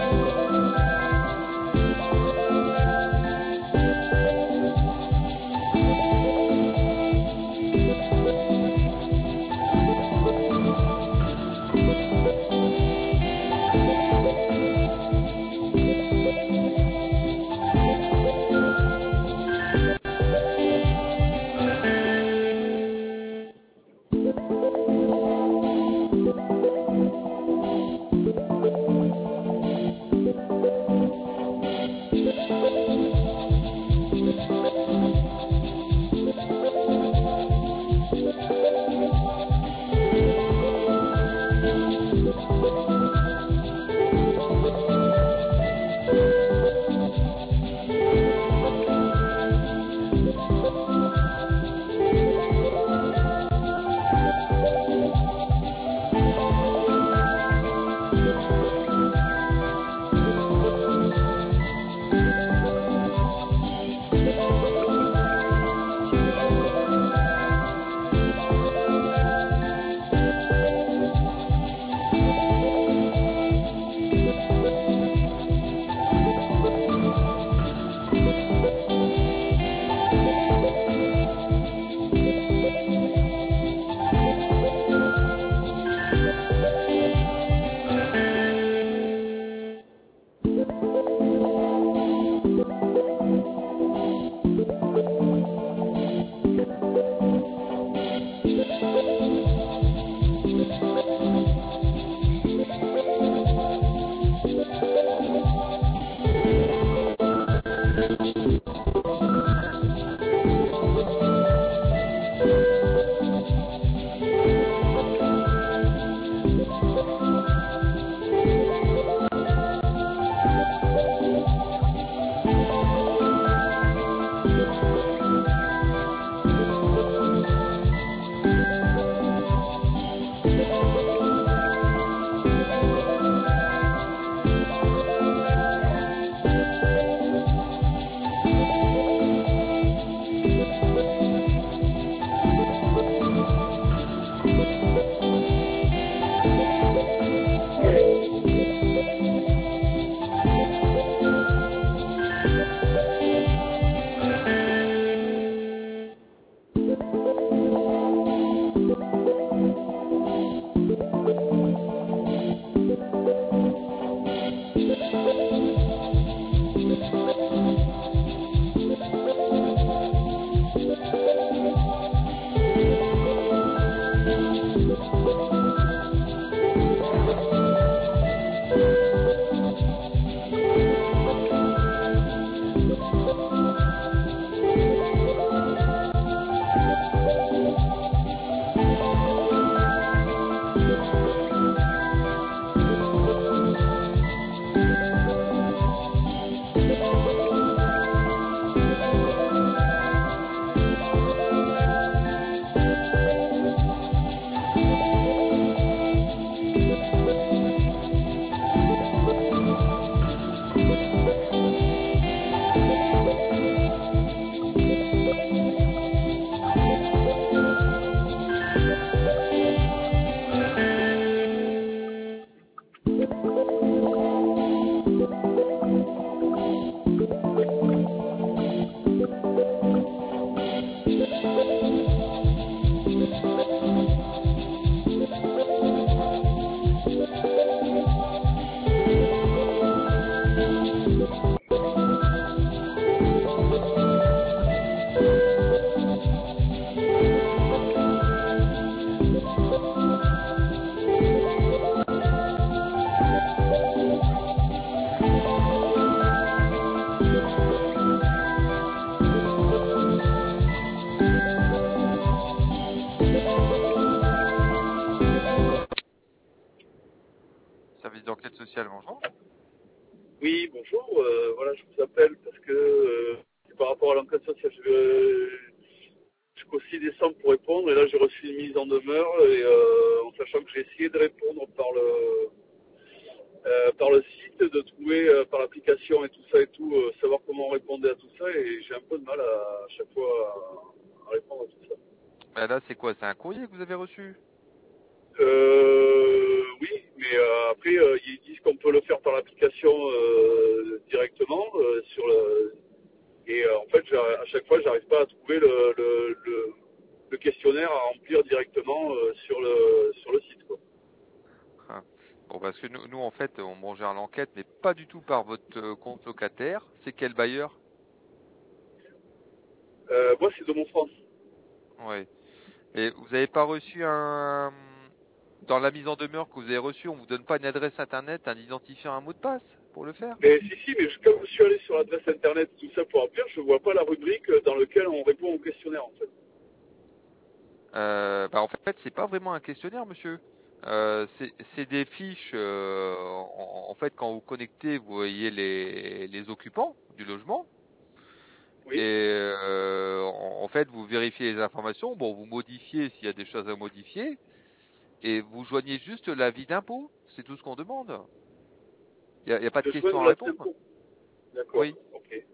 Service d'enquête sociale, bonjour. Oui, bonjour. Voilà, je vous appelle parce que c'est par rapport à l'enquête sociale. Jusqu'au 6 décembre pour répondre et là j'ai reçu une mise en demeure et en sachant que j'ai essayé de répondre par le site, de trouver par l'application et tout, savoir comment on répondait à tout ça et j'ai un peu de mal à chaque fois à répondre à tout ça. Là, c'est quoi? C'est un courrier que vous avez reçu? Oui, mais après, ils disent qu'on peut le faire par l'application directement sur le. Et en fait, à chaque fois, j'arrive pas à trouver le questionnaire à remplir directement sur le site, quoi. Hein. Bon, parce que nous, en fait, on gère l'enquête, mais pas du tout par votre compte locataire. C'est quel bailleur? Moi, c'est de mon France. Ouais. Et vous n'avez pas reçu dans la mise en demeure que vous avez reçue, on vous donne pas une adresse internet, un identifiant, un mot de passe pour le faire? Mais si, mais quand je suis allé sur l'adresse internet, tout ça pour remplir, je vois pas la rubrique dans laquelle on répond au questionnaire, en fait. En fait, c'est pas vraiment un questionnaire, monsieur. C'est des fiches. En fait, quand vous connectez, vous voyez les occupants du logement. Oui. Et en fait, vous vérifiez les informations. Bon, vous modifiez s'il y a des choses à modifier. Et vous joignez juste l'avis d'impôt. C'est tout ce qu'on demande. Il y a pas de De questions joindre à la répondre. tempo. D'accord. Oui. Ok.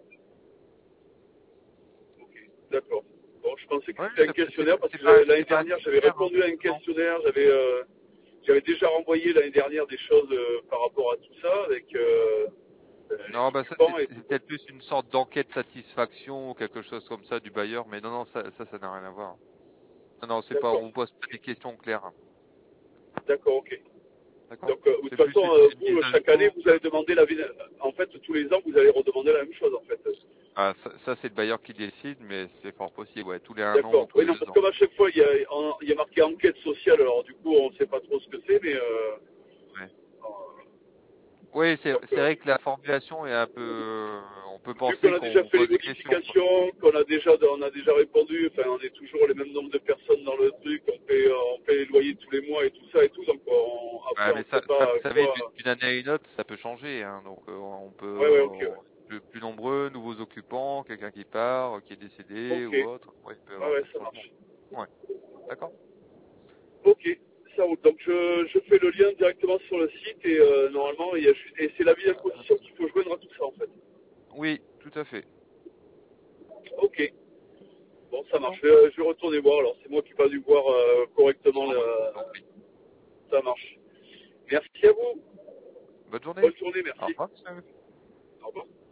Ok. D'accord. Bon, je pensais que Oui, c'était un questionnaire parce que l'année c'est pas un dernière, j'avais questionnaire, hein. répondu à un Non. questionnaire. J'avais déjà renvoyé l'année dernière des choses par rapport à tout ça avec les Non, bah ça occupants et tout c'est ça. peut-être plus une sorte d'enquête satisfaction ou quelque chose comme ça du bailleur, mais non, ça n'a rien à voir. Non, non, c'est pas, D'accord. on vous pose pas des questions claires, hein. D'accord. Ok. D'accord? Donc, de toute C'est plus façon, une vous, mise à chaque année, jour. vous allez demander la vie. En fait, tous les ans, vous allez redemander la même chose, en fait. Ah, ça c'est le bailleur qui décide, mais c'est fort possible, ouais, tous les 1 an ou D'accord. tous Oui, les non, deux parce que ans. comme à chaque fois, il y a marqué enquête sociale, alors du coup, on ne sait pas trop ce que c'est, mais Ouais. euh, Oui, donc, c'est vrai que la formulation est un peu, on peut vu qu'on penser a qu'on déjà vous fait les pose des questions, quoi. modifications, qu'on a déjà répondu, enfin, on est toujours les mêmes nombres de personnes dans le truc, on paie les loyers tous les mois et tout ça et tout, donc après, Ouais, on mais ne sait pas vous savez, quoi. d'une année à une autre, ça peut changer, hein. Donc, on Ouais, ouais, ok, ouais. plus nombreux, nouveaux occupants, quelqu'un qui part, qui est décédé Ok. ou autre. Ouais, il peut y Ouais, avoir ouais, plein de ça changements. marche. Ouais, d'accord? Ok, ça roule. Donc je fais le lien directement sur le site et normalement il y a et c'est la vie d'imposition qu'il faut joindre à tout ça en fait. Oui, tout à fait. Ok, bon ça marche. D'accord? Je vais retourner voir alors. C'est moi qui n'ai pas dû voir correctement Non, bah, je vous en prie. ça marche. Merci à vous. Bonne journée. Bonne journée, Au merci. revoir, monsieur. Au revoir.